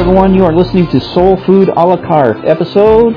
everyone. You are listening to Soul Food a la carte, episode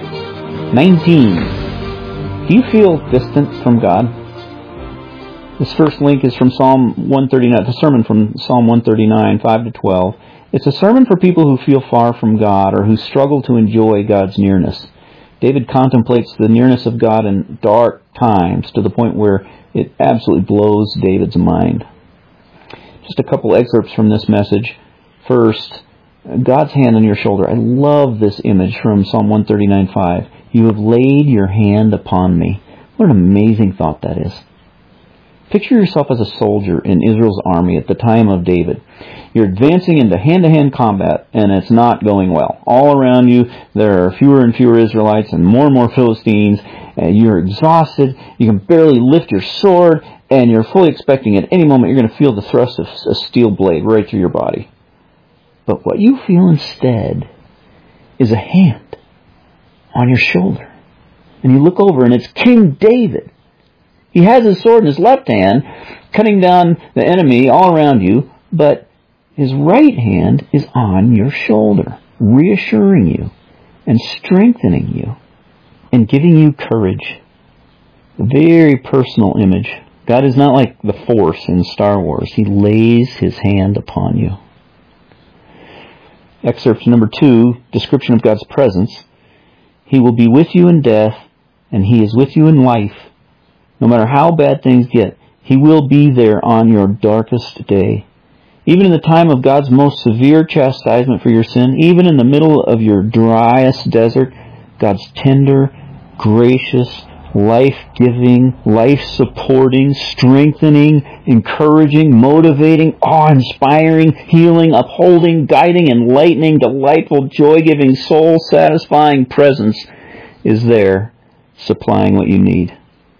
19. Do you feel distant from God? This first link is from Psalm 139, the sermon from Psalm 139, 5-12. It's a sermon for people who feel far from God or who struggle to enjoy God's nearness. David contemplates the nearness of God in dark times to the point where it absolutely blows David's mind. Just a couple excerpts from this message. First, God's hand on your shoulder. I love this image from Psalm 139:5. You have laid your hand upon me. What an amazing thought that is. Picture yourself as a soldier in Israel's army at the time of David. You're advancing into hand-to-hand combat, and it's not going well. All around you, there are fewer and fewer Israelites and more Philistines. And you're exhausted. You can barely lift your sword, and you're fully expecting at any moment you're going to feel the thrust of a steel blade right through your body. But what you feel instead is a hand on your shoulder. And you look over and it's King David. He has his sword in his left hand, cutting down the enemy all around you, but his right hand is on your shoulder, reassuring you and strengthening you and giving you courage. A very personal image. God is not like the Force in Star Wars. He lays his hand upon you. Excerpt number 2, description of God's presence. He will be with you in death, and he is with you in life. No matter how bad things get, he will be there on your darkest day. Even in the time of God's most severe chastisement for your sin, even in the middle of your driest desert, God's tender, gracious, life-giving, life-supporting, strengthening, encouraging, motivating, awe-inspiring, healing, upholding, guiding, enlightening, delightful, joy-giving, soul-satisfying presence is there, supplying what you need.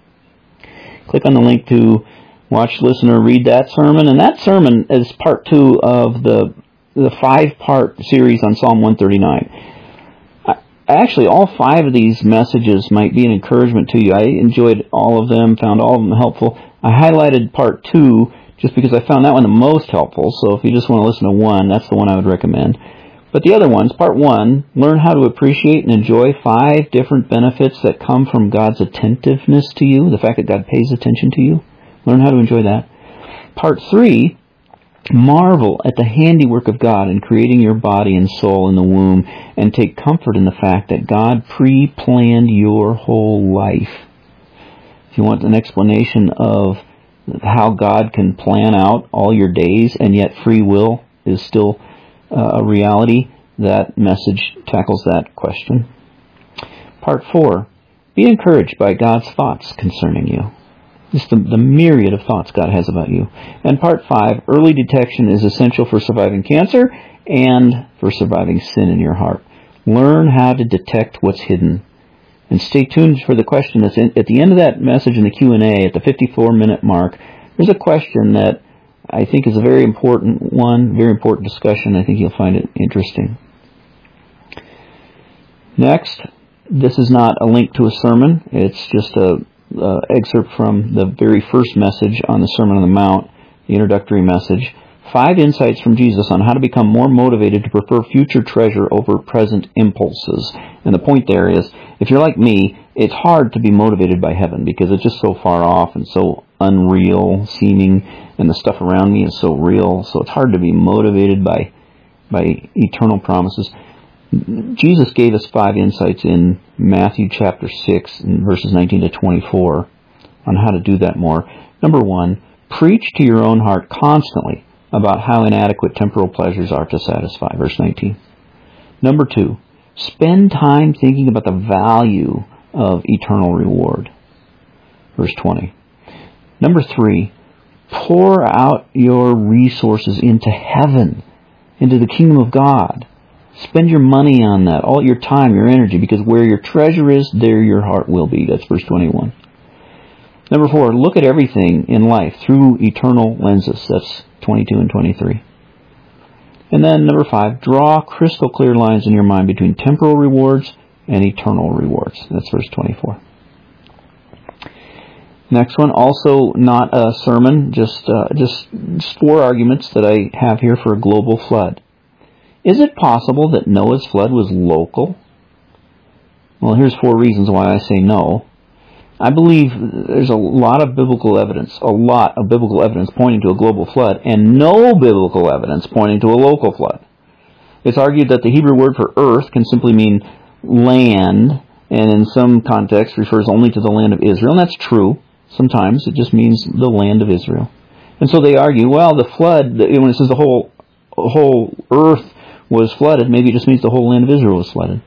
Click on the link to watch, listen, or read that sermon. And that sermon is part 2 of the 5-part series on Psalm 139. Actually, all 5 of these messages might be an encouragement to you. I enjoyed all of them, found all of them helpful. I highlighted part 2 just because I found that one the most helpful. So if you just want to listen to one, that's the one I would recommend. But the other ones, part 1, learn how to appreciate and enjoy 5 different benefits that come from God's attentiveness to you, the fact that God pays attention to you. Learn how to enjoy that. Part 3, marvel at the handiwork of God in creating your body and soul in the womb, and take comfort in the fact that God pre-planned your whole life. If you want an explanation of how God can plan out all your days and yet free will is still a reality, that message tackles that question. Part 4, be encouraged by God's thoughts concerning you. Just the myriad of thoughts God has about you. And part 5, early detection is essential for surviving cancer and for surviving sin in your heart. Learn how to detect what's hidden. And stay tuned for the question that's at the end of that message in the Q&A at the 54-minute mark. There's a question that I think is a very important one, very important discussion. I think you'll find it interesting. Next, this is not a link to a sermon. It's just a excerpt from the very first message on the Sermon on the Mount, the introductory message. 5 insights from Jesus on how to become more motivated to prefer future treasure over present impulses. And the point there is, if you're like me, it's hard to be motivated by heaven because it's just so far off and so unreal seeming, and the stuff around me is so real, so it's hard to be motivated by eternal promises. Jesus gave us 5 insights in Matthew chapter 6, and verses 19 to 24, on how to do that more. Number 1, preach to your own heart constantly about how inadequate temporal pleasures are to satisfy, verse 19. Number 2, spend time thinking about the value of eternal reward, verse 20. Number 3, pour out your resources into heaven, into the kingdom of God. Spend your money on that, all your time, your energy, because where your treasure is, there your heart will be. That's verse 21. Number 4, look at everything in life through eternal lenses. That's 22 and 23. And then number 5, draw crystal clear lines in your mind between temporal rewards and eternal rewards. That's verse 24. Next one, also not a sermon, just 4 arguments that I have here for a global flood. Is it possible that Noah's flood was local? Well, here's 4 reasons why I say no. I believe there's a lot of biblical evidence pointing to a global flood, and no biblical evidence pointing to a local flood. It's argued that the Hebrew word for earth can simply mean land, and in some contexts refers only to the land of Israel, and that's true. Sometimes it just means the land of Israel. And so they argue, well, the flood, when it says the whole earth was flooded, maybe it just means the whole land of Israel was flooded.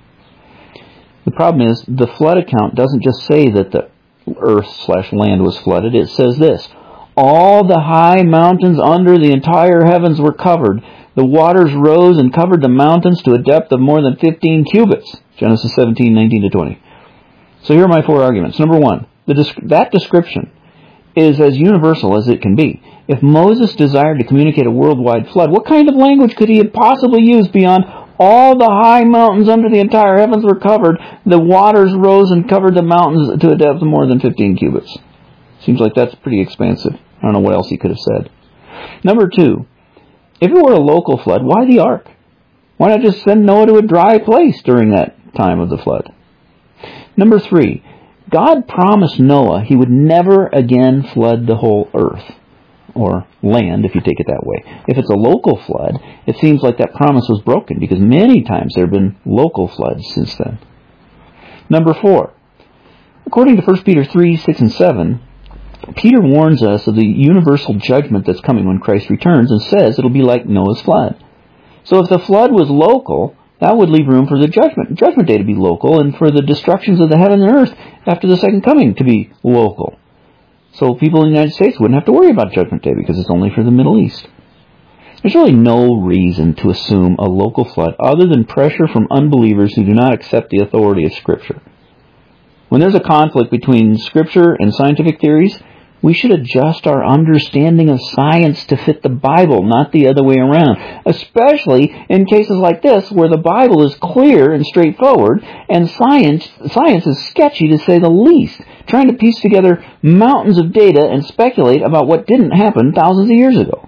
The problem is, the flood account doesn't just say that the earth/land was flooded. It says this: all the high mountains under the entire heavens were covered. The waters rose and covered the mountains to a depth of more than 15 cubits. Genesis 17:19-20. So here are my 4 arguments. Number 1, that description is as universal as it can be. If Moses desired to communicate a worldwide flood, what kind of language could he have possibly used beyond all the high mountains under the entire heavens were covered, the waters rose and covered the mountains to a depth of more than 15 cubits? Seems like that's pretty expansive. I don't know what else he could have said. Number 2, if it were a local flood, why the ark? Why not just send Noah to a dry place during that time of the flood? Number 3, God promised Noah he would never again flood the whole earth, or land, if you take it that way. If it's a local flood, it seems like that promise was broken, because many times there have been local floods since then. Number 4, according to 1 Peter 3, 6, and 7, Peter warns us of the universal judgment that's coming when Christ returns, and says it'll be like Noah's flood. So if the flood was local, that would leave room for the judgment day to be local, and for the destructions of the heaven and earth after the second coming to be local. So people in the United States wouldn't have to worry about Judgment Day, because it's only for the Middle East. There's really no reason to assume a local flood other than pressure from unbelievers who do not accept the authority of Scripture. When there's a conflict between Scripture and scientific theories, we should adjust our understanding of science to fit the Bible, not the other way around. Especially in cases like this, where the Bible is clear and straightforward, and science is sketchy to say the least, trying to piece together mountains of data and speculate about what didn't happen thousands of years ago.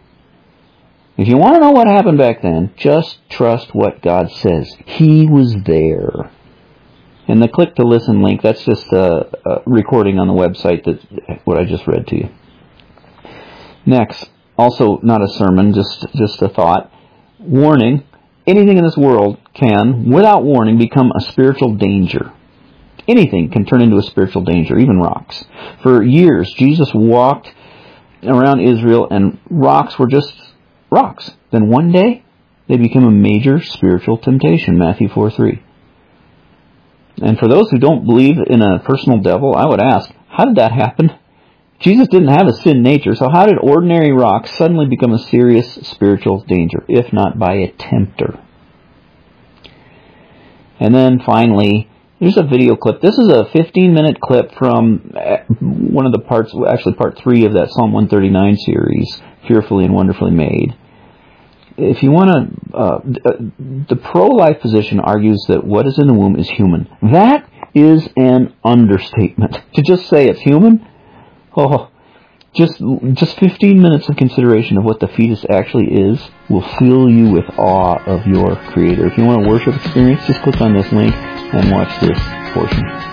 If you want to know what happened back then, just trust what God says. He was there. And the click to listen link, that's just a recording on the website, what I just read to you. Next, also not a sermon, just a thought. Warning: anything in this world can, without warning, become a spiritual danger. Anything can turn into a spiritual danger, even rocks. For years, Jesus walked around Israel, and rocks were just rocks. Then one day, they became a major spiritual temptation, Matthew 4:3. And for those who don't believe in a personal devil, I would ask, how did that happen? Jesus didn't have a sin nature, so how did ordinary rocks suddenly become a serious spiritual danger, if not by a tempter? And then finally, here's a video clip. This is a 15-minute clip from one of the parts, actually part 3 of that Psalm 139 series, Fearfully and Wonderfully Made. If you want to, the pro-life position argues that what is in the womb is human. That is an understatement. To just say it's human, just 15 minutes of consideration of what the fetus actually is will fill you with awe of your Creator. If you want a worship experience, just click on this link and watch this portion.